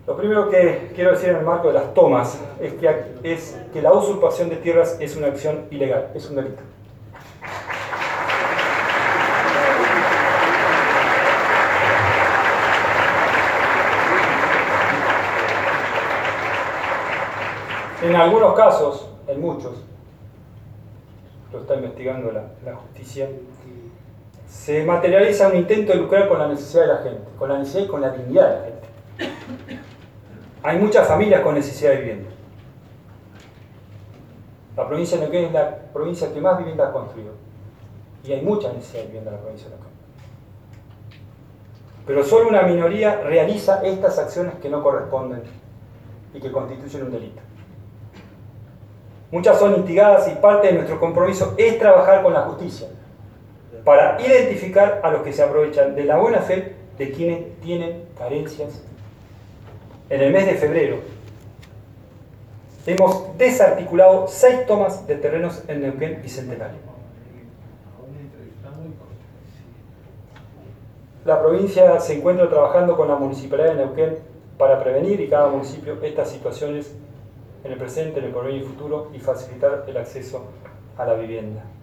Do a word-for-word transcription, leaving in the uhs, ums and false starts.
Lo primero que quiero decir en el marco de las tomas es que, es que la usurpación de tierras es una acción ilegal, es un delito. En algunos casos, en muchos, lo está investigando la, la justicia, se materializa un intento de lucrar con la necesidad de la gente, con la necesidad y con la dignidad de la gente. Hay muchas familias con necesidad de vivienda. La provincia de Neuquén es la provincia que más vivienda ha construido. Y hay mucha necesidad de vivienda en la provincia de Neuquén. Pero solo una minoría realiza estas acciones que no corresponden y que constituyen un delito. Muchas son instigadas y parte de nuestro compromiso es trabajar con la justicia para identificar a los que se aprovechan de la buena fe de quienes tienen carencias. En el mes de febrero hemos desarticulado seis tomas de terrenos en Neuquén Bicentenario. La provincia se encuentra trabajando con la Municipalidad de Neuquén para prevenir y cada municipio estas situaciones en el presente, en el porvenir y futuro y facilitar el acceso a la vivienda.